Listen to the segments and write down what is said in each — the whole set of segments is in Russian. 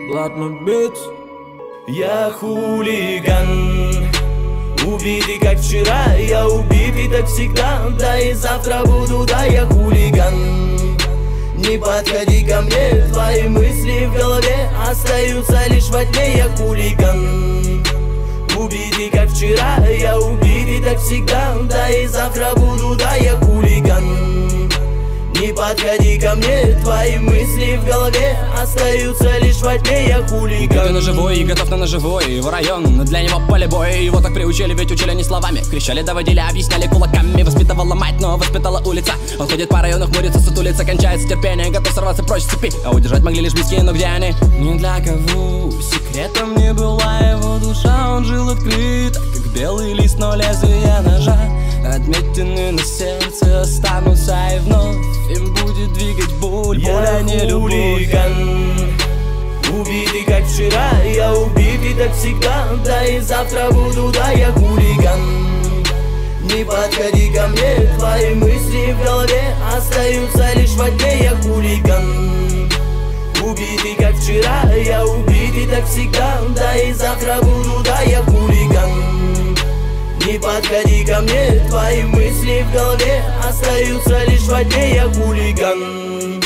Ладно, бит. Я хулиган, убитый как вчера, я убитый так всегда, да и завтра буду, да, я хулиган. Не подходи ко мне, твои мысли в голове остаются лишь во тьме, я хулиган. Убитый как вчера, я убитый так всегда, да и завтра буду, да, я хулиган. Не подходи ко мне, твои мысли в голове остаются лишь во тьме, я хулиган. Ты ножевой и готов на ножевой, его район, для него поле боя. Его так приучили, ведь учили не словами. Кричали, доводили, объясняли кулаками. Воспитывала мать, но воспитала улица. Он ходит по району, хмурится, сутулится, кончается терпение. Готов сорваться прочь с цепи, а удержать могли лишь близкие, но где они? Ни для кого секретом не была его душа. Он жил открыто, как белый лист, но лезвие ножа. Отметины на сердце останутся и вновь им будет двигать боль, я не любовь. Хулиган, убитый как вчера, я убитый так всегда, да и завтра буду, да, я хулиган. Не подходи ко мне, твои мысли в голове остаются лишь во тьме, я хулиган. Убитый как вчера, я убитый так всегда, да и завтра буду, да, я хулиган. Не подходи ко мне, твои мысли в голове остаются лишь во тьме, я хулиган.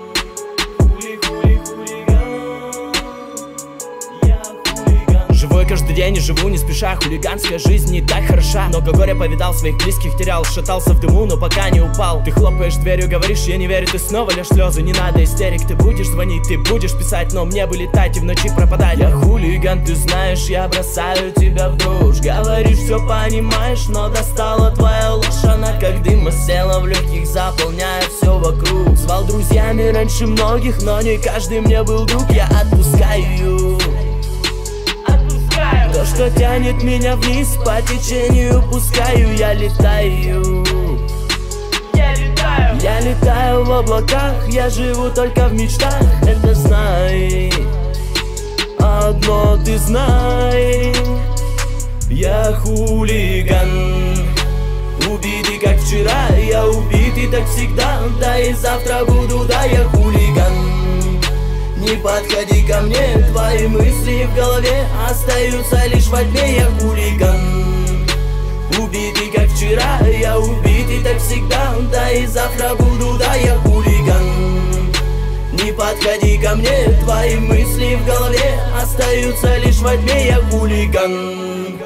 Живой каждый день и живу не спеша, хулиганская жизнь не так хороша. Много горя повидал, своих близких терял, шатался в дыму, но пока не упал. Ты хлопаешь дверью, говоришь, я не верю, ты снова лишь слезы, не надо истерик. Ты будешь звонить, ты будешь писать, но мне бы летать и в ночи пропадать. Я хулиган, ты знаешь, я бросаю тебя в дрожь. Говоришь, все понимаешь, но достала твоя ложь. Она как дым осела в легких, заполняя все вокруг. Звал друзьями раньше многих, но не каждый мне был друг. Я отпускаю то, что тянет меня вниз по течению, пускаю, я летаю. Я летаю в облаках, я живу только в мечтах. Это знай, одно ты знай. Я хулиган, убитый как вчера, я убитый так всегда, да и завтра буду, да, я хулиган. Не подходи ко мне, твои мысли в голове остаются лишь во тьме, я хулиган. Убитый как вчера, я убитый так всегда, да и завтра буду, да, я хулиган. Не подходи ко мне, твои мысли в голове остаются лишь во тьме, я хулиган.